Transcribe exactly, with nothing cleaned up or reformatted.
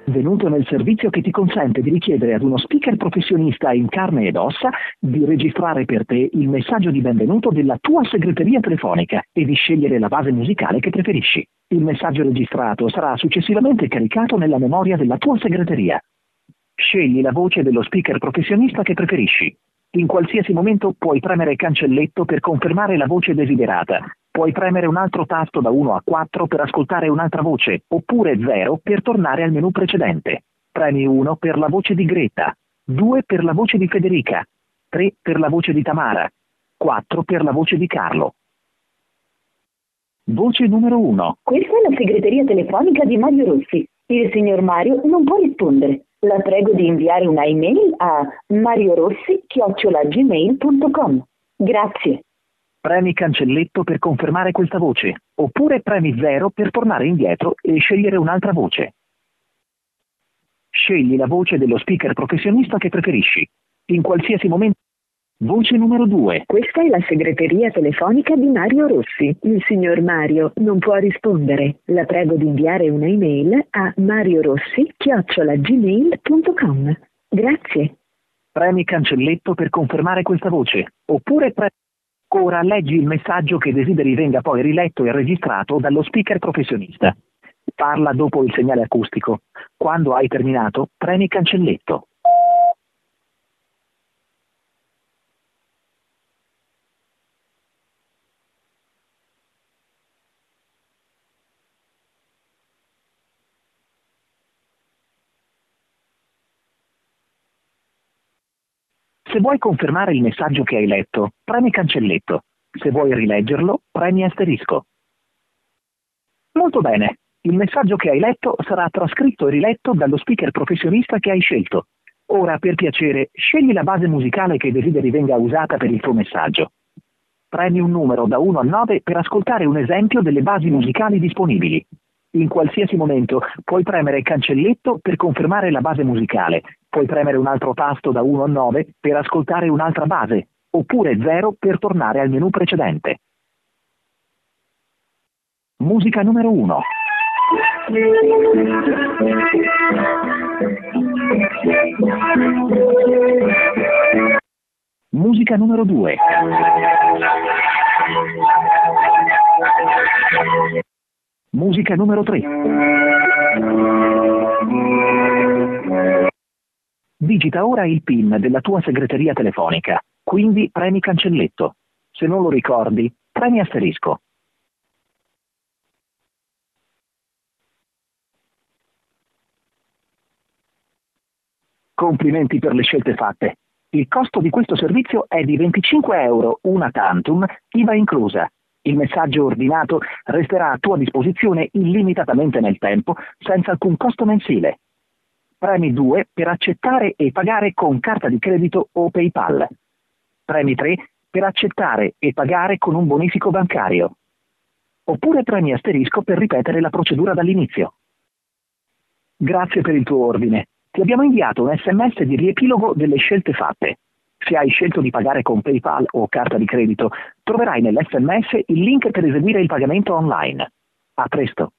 Benvenuto nel servizio che ti consente di richiedere ad uno speaker professionista in carne ed ossa di registrare per te il messaggio di benvenuto della tua segreteria telefonica e di scegliere la base musicale che preferisci. Il messaggio registrato sarà successivamente caricato nella memoria della tua segreteria. Scegli la voce dello speaker professionista che preferisci. In qualsiasi momento puoi premere cancelletto per confermare la voce desiderata. Puoi premere un altro tasto da uno a quattro per ascoltare un'altra voce, oppure zero per tornare al menu precedente. Premi uno per la voce di Greta, due per la voce di Federica, tre per la voce di Tamara, quattro per la voce di Carlo. Voce numero uno. Questa è la segreteria telefonica di Mario Rossi. Il signor Mario non può rispondere. La prego di inviare una email a mariorossi chiocciola gmail punto com. Grazie. Premi cancelletto per confermare questa voce, oppure premi zero per tornare indietro e scegliere un'altra voce. Scegli la voce dello speaker professionista che preferisci. In qualsiasi momento. Voce numero due. Questa è la segreteria telefonica di Mario Rossi. Il signor Mario non può rispondere. La prego di inviare una email a mariorossi chiocciola gmail punto com. Grazie. Premi cancelletto per confermare questa voce, oppure premi. Ora leggi il messaggio che desideri venga poi riletto e registrato dallo speaker professionista. Parla dopo il segnale acustico. Quando hai terminato, premi cancelletto. Se vuoi confermare il messaggio che hai letto, premi cancelletto. Se vuoi rileggerlo, premi asterisco. Molto bene. Il messaggio che hai letto sarà trascritto e riletto dallo speaker professionista che hai scelto. Ora, per piacere, scegli la base musicale che desideri venga usata per il tuo messaggio. Premi un numero da uno a nove per ascoltare un esempio delle basi musicali disponibili. In qualsiasi momento puoi premere cancelletto per confermare la base musicale, puoi premere un altro tasto da uno a nove per ascoltare un'altra base, oppure zero per tornare al menu precedente. Musica numero uno. Musica numero due. Musica numero tre. Digita ora il PIN della tua segreteria telefonica, quindi premi cancelletto. Se non lo ricordi, premi asterisco. Complimenti per le scelte fatte. Il costo di questo servizio è di venticinque euro una tantum, I V A inclusa. Il messaggio ordinato resterà a tua disposizione illimitatamente nel tempo, senza alcun costo mensile. Premi due per accettare e pagare con carta di credito o PayPal. Premi tre per accettare e pagare con un bonifico bancario. Oppure premi asterisco per ripetere la procedura dall'inizio. Grazie per il tuo ordine. Ti abbiamo inviato un sms di riepilogo delle scelte fatte. Se hai scelto di pagare con PayPal o carta di credito, troverai nell'esse emme esse il link per eseguire il pagamento online. A presto!